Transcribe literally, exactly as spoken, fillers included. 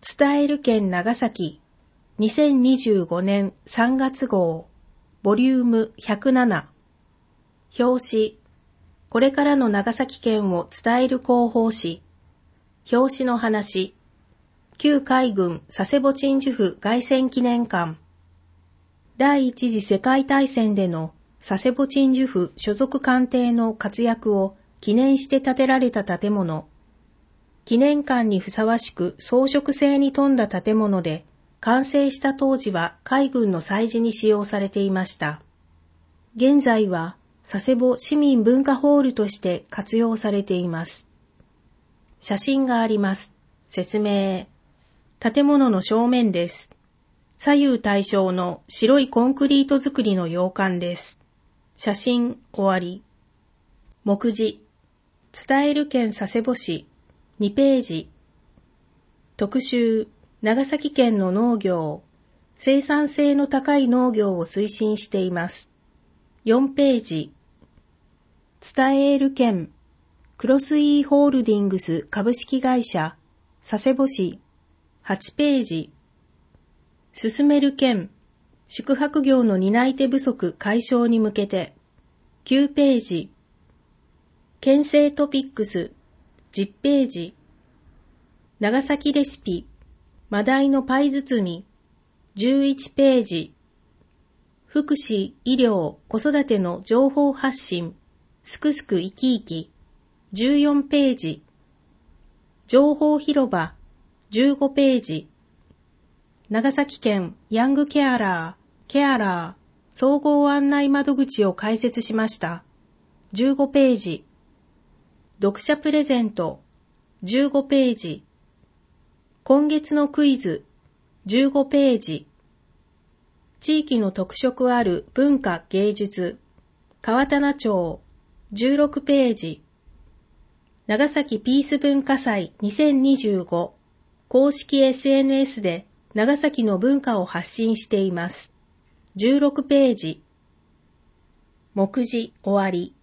伝える県長崎にせんにじゅうごねんさんがつ号ボリュームひゃくなな表紙これからの長崎県を伝える広報誌表紙の話旧海軍佐世保鎮守府凱旋記念館第一次世界大戦での佐世保鎮守府所属艦艇の活躍を記念して建てられた建物記念館にふさわしく装飾性に富んだ建物で完成した当時は海軍の祭事に使用されていました。現在は佐世保市民文化ホールとして活用されています。写真があります。説明。建物の正面です。左右対称の白いコンクリート造りの洋館です。写真終わり。目次。伝える県佐世保市にページ。特集。長崎県の農業。生産性の高い農業を推進しています。よんページ。伝える県。クロスイーホールディングス株式会社。佐世保市。はちページ。進める県。宿泊業の担い手不足解消に向けて。きゅうページ。県政トピックス。じゅっページ。長崎レシピ。マダイのパイ包み。じゅういちページ。福祉、医療、子育ての情報発信。すくすく生き生き。じゅうよんページ。情報広場。じゅうごページ。長崎県ヤングケアラー、ケアラー、総合案内窓口を開設しました。じゅうごページ。読者プレゼント。じゅうごページ。今月のクイズ。じゅうごページ。地域の特色ある文化芸術。川棚町。じゅうろくページ。長崎ピース文化祭にせんにじゅうご。公式 エスエヌエス で長崎の文化を発信しています。じゅうろくページ。目次終わり。